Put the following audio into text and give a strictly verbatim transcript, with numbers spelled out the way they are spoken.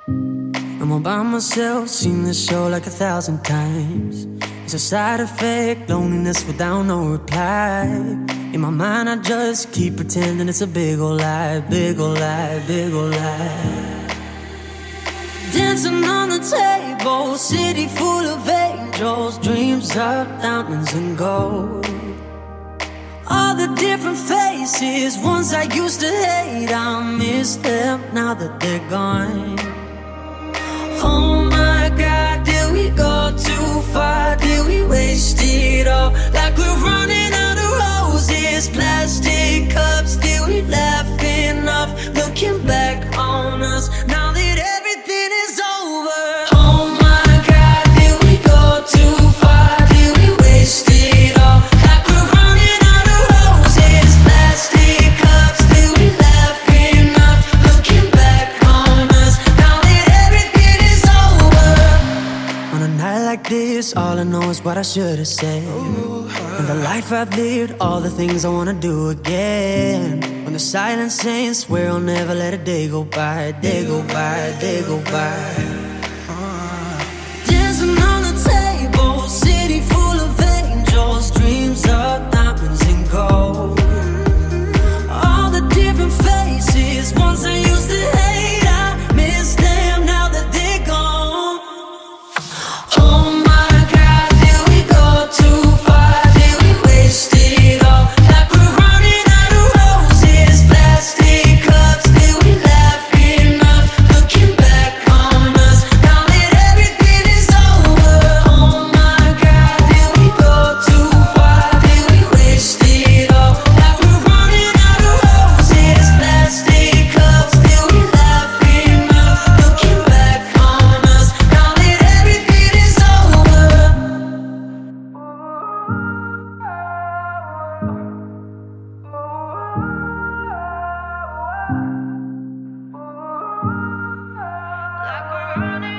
I'm all by myself, seen this show like a thousand times. It's a side effect, loneliness without no reply. In my mind I just keep pretending it's a big ol' lie, big ol' lie, big ol' lie. Dancing on the table, city full of angels, dreams of diamonds and gold. All the different faces, ones I used to hate, I miss them now that they're gone. Oh my God, did we go too far? Did we waste it all? Like we're running out of roses, plastic cups. Did we laugh enough? Looking back on us, now that everything is over. Oh my God, did we go too far? Did we waste it all? Like we're running out of roses, plastic cups. Did we laugh enough? Looking back on us, now that everything is over. On a night like this, all I know is what I should have said. And the life I've lived, all the things I wanna do again. When the silence ends, swear I'll never let a day go by, day go by, day go by. Dancing on the table, city full of angels, dreams of diamonds and gold. All the different faces, ones I used to hate, I miss them now that they're gone. Oh my God, did we go too far? Did we waste it all? Like we're running out of roses, plastic cups. Did we laugh enough? Looking back on us, now that everything is over. Oh my God, did we go too far? Did we waste it all? Like we're running out of roses, plastic cups. Did we laugh enough? Looking back on us, now that everything is over. Like we're running